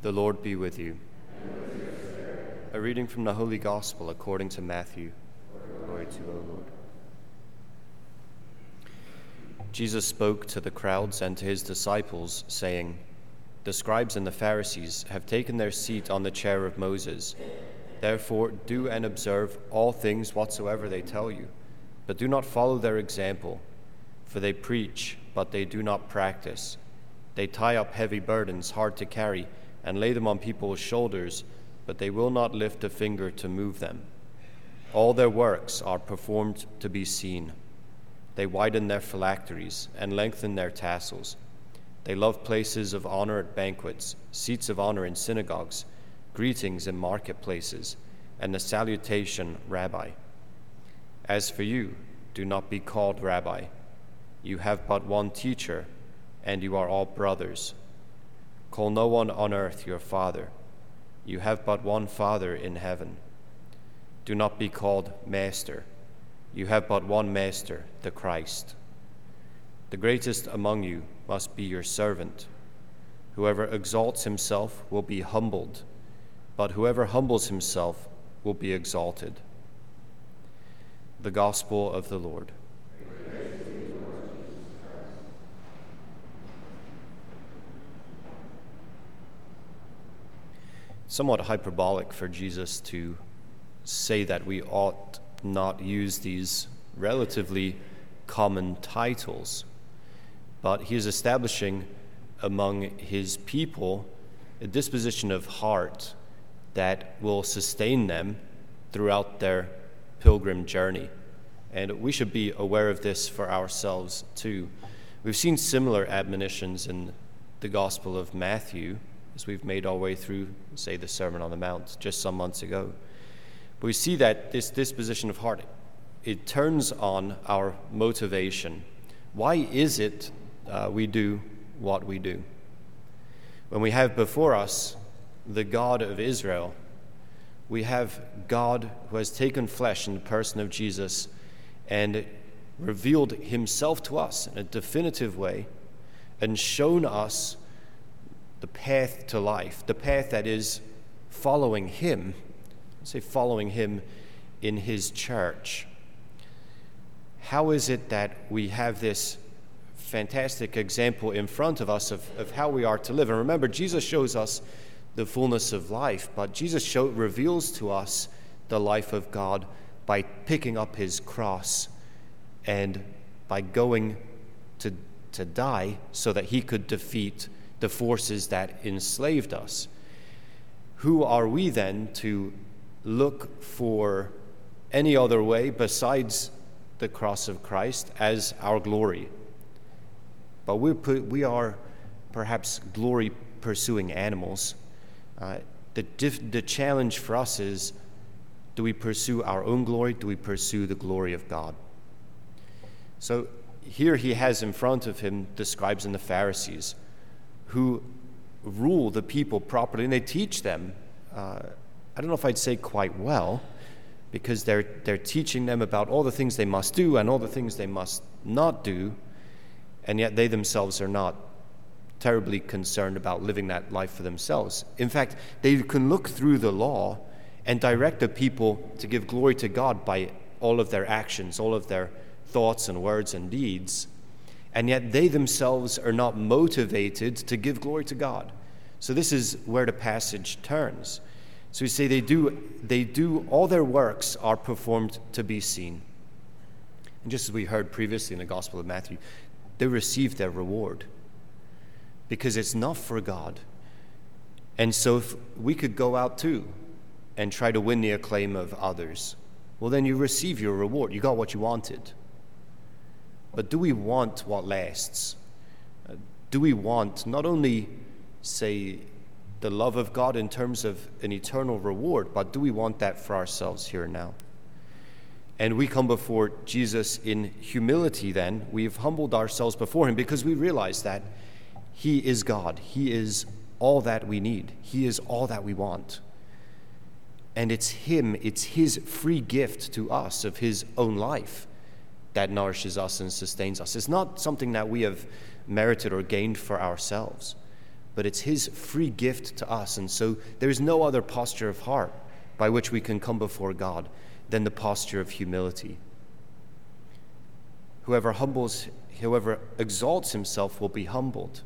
The Lord be with you. A reading from the Holy Gospel according to Matthew. Glory to you, O Lord. Jesus spoke to the crowds and to his disciples, saying, "The scribes and the Pharisees have taken their seat on the chair of Moses. Therefore do and observe all things whatsoever they tell you, but do not follow their example. For they preach, but they do not practice. They tie up heavy burdens hard to carry and lay them on people's shoulders, but they will not lift a finger to move them. All their works are performed to be seen. They widen their phylacteries and lengthen their tassels. They love places of honor at banquets, seats of honor in synagogues, greetings in marketplaces, and the salutation, Rabbi. As for you, do not be called Rabbi. You have but one teacher, and you are all brothers. Call no one on earth your father. You have but one Father in heaven. Do not be called Master. You have but one Master, the Christ. The greatest among you must be your servant. Whoever exalts himself will be humbled, but whoever humbles himself will be exalted." The Gospel of the Lord. Somewhat hyperbolic for Jesus to say that we ought not use these relatively common titles, but he is establishing among his people a disposition of heart that will sustain them throughout their pilgrim journey. And we should be aware of this for ourselves too. We've seen similar admonitions in the Gospel of Matthew as we've made our way through, say, the Sermon on the Mount just some months ago. But we see that this disposition of heart, it turns on our motivation. Why is it we do what we do? When we have before us the God of Israel, we have God who has taken flesh in the person of Jesus and revealed himself to us in a definitive way and shown us the path to life, the path that is following him, following him in his church. How is it that we have this fantastic example in front of us of how we are to live? And remember, Jesus shows us the fullness of life, but Jesus reveals to us the life of God by picking up his cross and by going to die so that he could defeat the forces that enslaved us. Who are we then to look for any other way besides the cross of Christ as our glory? But we are perhaps glory-pursuing animals. The challenge for us is, do we pursue our own glory? Do we pursue the glory of God? So here he has in front of him the scribes and the Pharisees, who rule the people properly, and they teach them, I don't know if I'd say quite well, because they're teaching them about all the things they must do and all the things they must not do, and yet they themselves are not terribly concerned about living that life for themselves. In fact, they can look through the law and direct the people to give glory to God by all of their actions, all of their thoughts and words and deeds, and yet they themselves are not motivated to give glory to God. So this is where the passage turns. So we say they do all their works are performed to be seen. And just as we heard previously in the Gospel of Matthew, they receive their reward because it's not for God. And so if we could go out too and try to win the acclaim of others, well, then you receive your reward. You got what you wanted. But do we want what lasts? Do we want not only, say, the love of God in terms of an eternal reward, but do we want that for ourselves here and now? And we come before Jesus in humility then. We've humbled ourselves before him because we realize that he is God. He is all that we need. He is all that we want. And it's his free gift to us of his own life that nourishes us and sustains us. It's not something that we have merited or gained for ourselves, but it's his free gift to us. And so there is no other posture of heart by which we can come before God than the posture of humility. Whoever exalts himself will be humbled.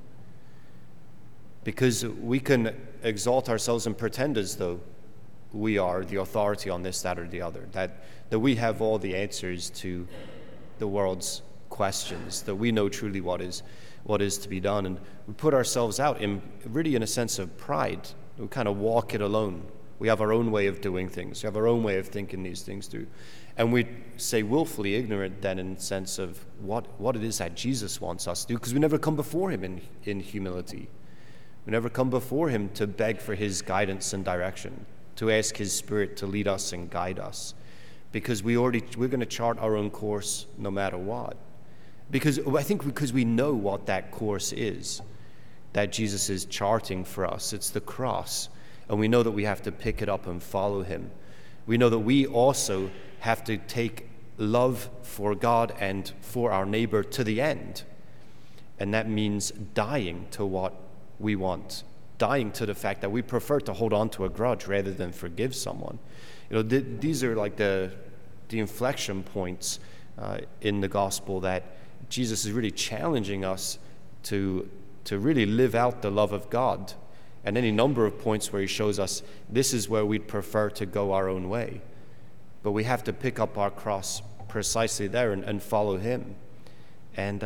Because we can exalt ourselves and pretend as though we are the authority on this, that, or the other, that we have all the answers to the world's questions, that we know truly what is to be done. And we put ourselves out in a sense of pride. We kind of walk it alone. We have our own way of doing things. We have our own way of thinking these things through. And we say willfully ignorant then in the sense of what it is that Jesus wants us to do, because we never come before him in humility. We never come before him to beg for his guidance and direction, to ask his Spirit to lead us and guide us, because we're going to chart our own course no matter what. Because we know what that course is that Jesus is charting for us. It's the cross, and we know that we have to pick it up and follow him. We know that we also have to take love for God and for our neighbor to the end, and that means dying to what we want, dying to the fact that we prefer to hold on to a grudge rather than forgive someone. These are like the inflection points in the gospel that Jesus is really challenging us to really live out the love of God, and any number of points where he shows us this is where we'd prefer to go our own way. But we have to pick up our cross precisely there and follow him. And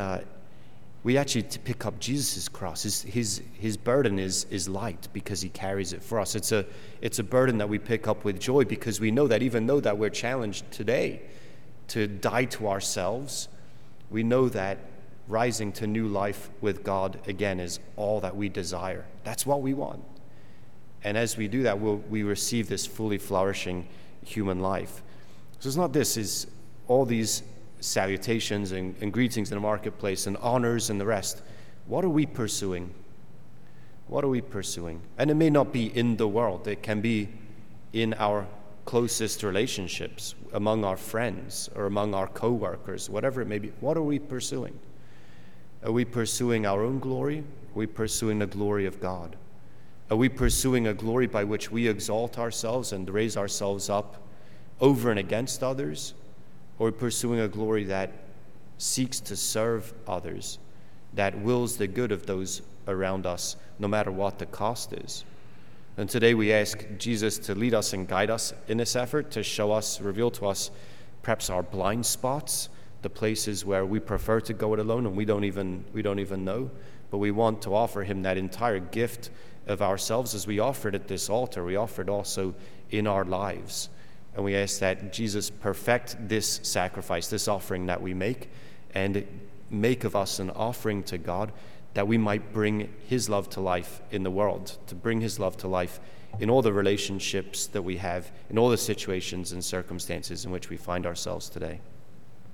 we actually to pick up Jesus' cross. His burden is light because he carries it for us. It's a burden that we pick up with joy, because we know that even though that we're challenged today to die to ourselves, we know that rising to new life with God again is all that we desire. That's what we want. And as we do that, we receive this fully flourishing human life. So it's not this, is all these salutations and greetings in the marketplace and honors and the rest. What are we pursuing? What are we pursuing? And it may not be in the world. It can be in our closest relationships, among our friends or among our co-workers, whatever it may be. What are we pursuing? Are we pursuing our own glory? Are we pursuing the glory of God? Are we pursuing a glory by which we exalt ourselves and raise ourselves up over and against others? Or pursuing a glory that seeks to serve others, that wills the good of those around us, no matter what the cost is? And today we ask Jesus to lead us and guide us in this effort, to show us, reveal to us perhaps our blind spots, the places where we prefer to go it alone and we don't even know. But we want to offer him that entire gift of ourselves as we offer it at this altar. We offer it also in our lives. And we ask that Jesus perfect this sacrifice, this offering that we make, and make of us an offering to God, that we might bring his love to life in the world, to bring his love to life in all the relationships that we have, in all the situations and circumstances in which we find ourselves today.